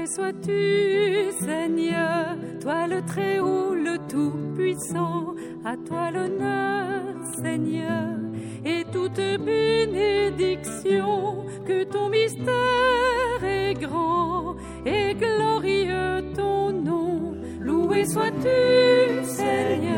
sois-tu, Seigneur, toi le Très-Haut, le Tout-Puissant, à toi l'honneur, Seigneur, et toute bénédiction, que ton mystère est grand et glorieux ton nom. Loué sois-tu, Seigneur.